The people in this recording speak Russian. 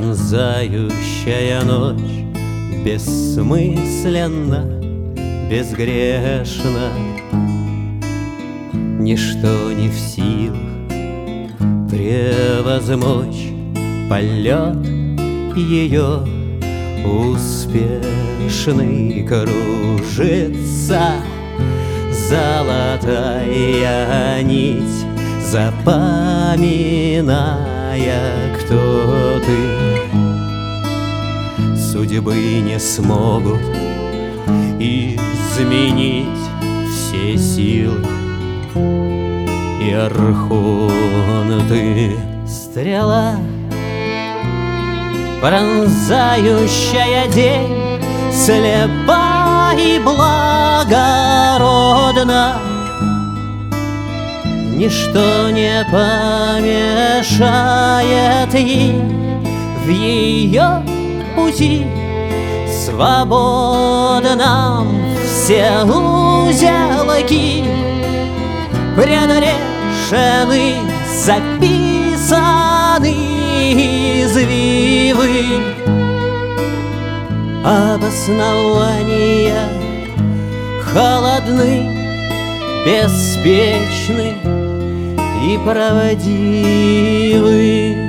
Пронзающая ночь бессмысленна, безгрешна. Ничто не в силах превозмочь полет ее успешный. Кружится золотая нить, запоминая, кто ты. Судьбы не смогут изменить все силы и архонты. Стрела, пронзающая день, слепа и благородна. Ничто не помешает ей в ее пути свободном. Все узелки предрешены, записаны извивы. Обоснования холодны, беспечны и правдивы.